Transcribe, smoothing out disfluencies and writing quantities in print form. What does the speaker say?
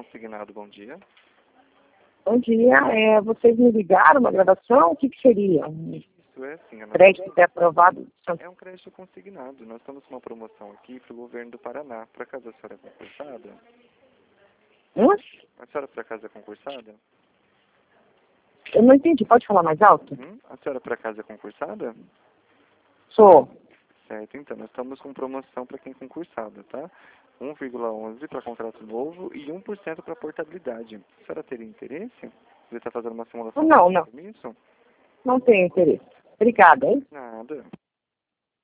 Consignado, bom dia. Bom dia, vocês me ligaram uma gravação? O que seria? Isso é assim, Crédito é aprovado? é um crédito consignado. Nós estamos com uma promoção aqui para o governo do Paraná. Por acaso a senhora é concursada? A senhora por acaso é concursada? Eu não entendi, pode falar mais alto? A senhora por acaso é concursada? Sou. Certo, então nós estamos com promoção para quem é concursado, tá? 1,11 para contrato novo e 1% para portabilidade. A senhora teria interesse? Você está fazendo uma simulação? Não. Isso? Não tenho interesse. Obrigada, hein? Nada.